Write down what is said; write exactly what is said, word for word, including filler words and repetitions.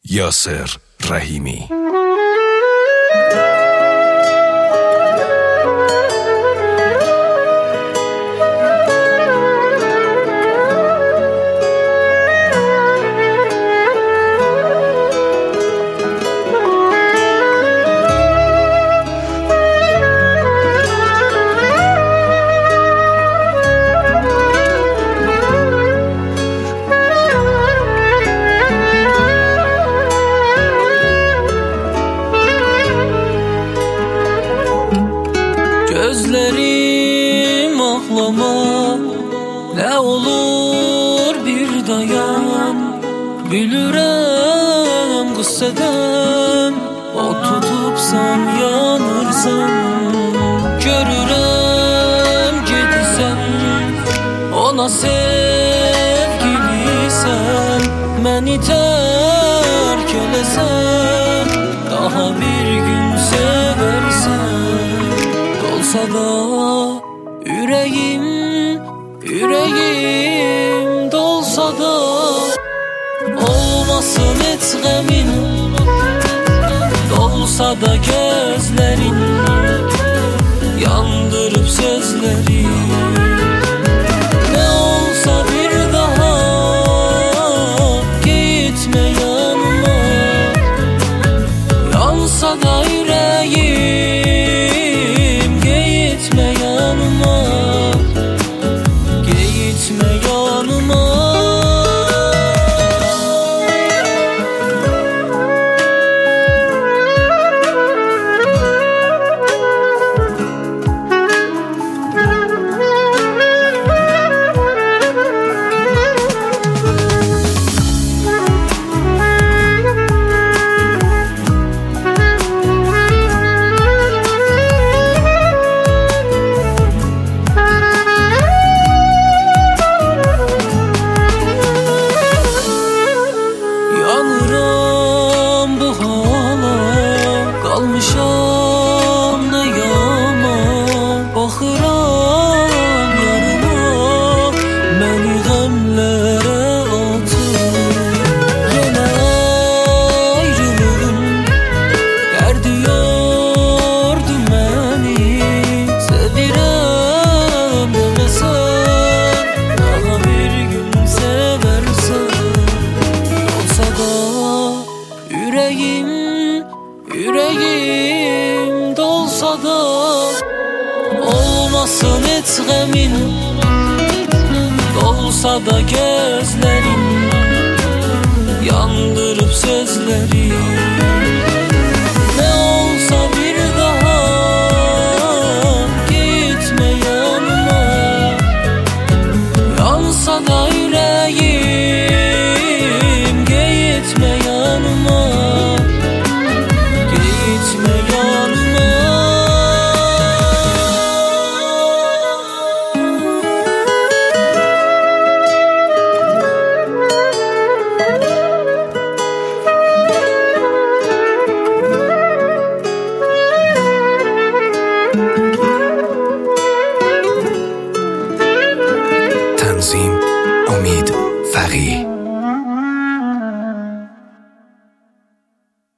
Yasir Rahimi. Gözlerim ağlama, ne olur bir dayan. Bilirəm qüssədən, o tutubsan yanırsan. Görürəm gedirsən, ona sevgilisən. Məni tərk eləsən, daha bir gün sevərsən. Dolsa da ürəyim, ürəyim dolsa da olmasın heç qəmin. Dolsa da gözlərin, yandırıb sözləri. Ne olsa bir daha gitme yanıma. Yansa da yüreğim, gitme yanıma. Gitme yanıma. Yanıram bu hala, qalmışam da yama. Baxıram yarıma, məni qəmlərə atır. Yenə ayrılığın dərdi yordu məni. Sevirəm deməsən, daha bir gün sevərsən. Yüreğim, yüreğim dolsa da olmasın heç qəmin. Dolsa da gözlərin, yandırıb sözləri. Ne olsa bir daha gitme yanıma. Yansa da yüreğim,